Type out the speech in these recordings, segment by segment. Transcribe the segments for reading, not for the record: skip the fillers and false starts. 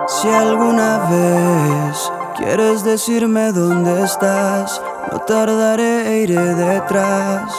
Si alguna vez quieres decirme dónde estás, no tardaré, iré detrás.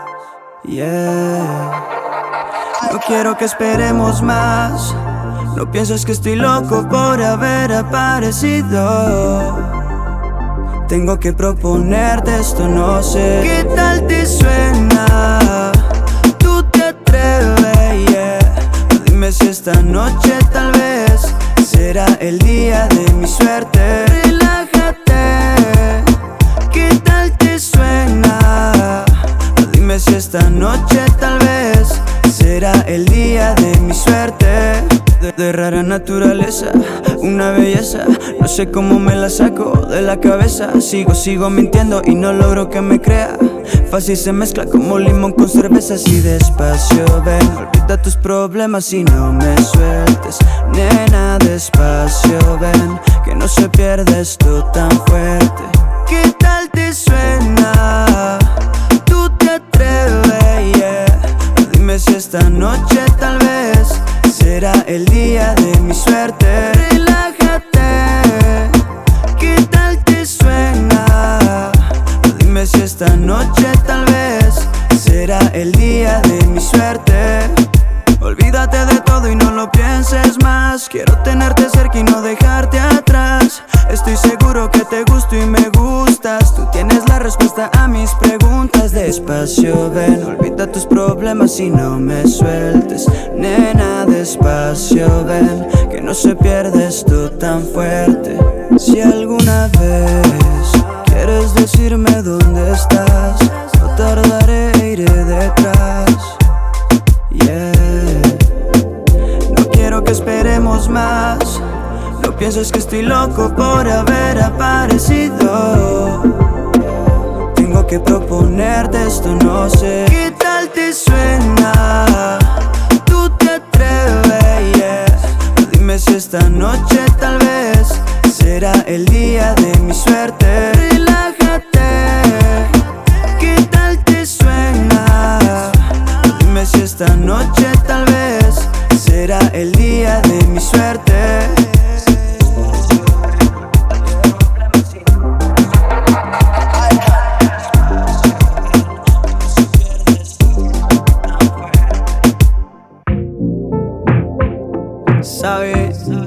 Yeah. No quiero que esperemos más. No pienses que estoy loco por haber aparecido. Tengo que proponerte esto, no sé qué tal te suena. Tú te atreves, yeah. Dime si esta noche tal vez será el día de mi suerte. Relájate, ¿qué tal te suena? Dime si esta noche tal vez será el día de mi suerte. De rara naturaleza, una belleza, no sé cómo me la saco de la cabeza. Sigo mintiendo y no logro que me crea. Fácil se mezcla como limón con cerveza. Así despacio, ven, olvida tus problemas y no me sueltes. Nena, despacio, ven, que no se pierde esto tan fuerte. ¿Qué tal te suena? Tú te atreves, yeah. Dime si esta noche tal vez será el día de mi suerte. Relájate, ¿qué tal te suena? Dime si esta noche tal vez será el día de mi suerte. Olvídate de todo y no lo pienses más. Quiero tenerte cerca y no dejarte atrás. Estoy seguro que te gusto y me gustas. Tú tienes la respuesta a mis preguntas. Despacio, ven, olvida tus problemas y no me sueltes. Nena, despacio, ven, que no se pierde esto tan fuerte. Si alguna vez quieres decirme dónde estás, no tardaré, iré detrás. Yeah. No quiero que esperemos más. No pienses que estoy loco por haber aparecido. Tengo que proponerte esto, no sé qué tal te suena. Tú te atreves, yeah. Dime si esta noche tal vez será el día de mi suerte. Relájate, ¿qué tal te suena? Dime si esta noche tal vez será el día de mi suerte. ¿Sabes?